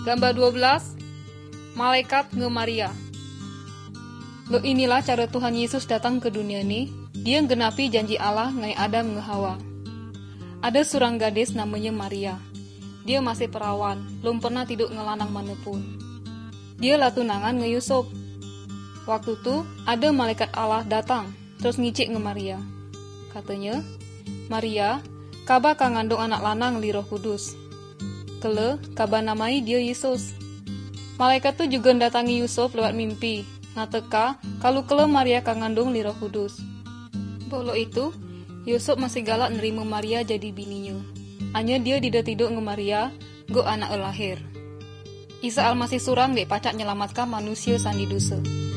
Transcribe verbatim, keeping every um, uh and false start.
Gambar dua belas, Malaikat nge Maria. Lo inilah cara Tuhan Yesus datang ke dunia ini. Dia genapi janji Allah ngai Adam nge Hawa. Ada seorang gadis namanya Maria. Dia masih perawan, belum pernah tidur ngelanang manapun. Dia lah tunangan nge Yusuf. Waktu itu ada malaikat Allah datang, terus ngicik nge Maria. Katanya, Maria, kaba kang ngandung anak lanang li Roh Kudus. Kele, kaba namai dia Yesus. Malaikat tu juga datangi Yusuf lewat mimpi, ngateka kalau kele Maria kang ngandung li Roh Kudus. Bolo itu, Yusuf masih galak nerima Maria jadi bininya. Hanya dia tidak tidur nge Maria, go anak lahir. Isa Almasih surang dek pacak nyelamatkan manusia sandi dosa.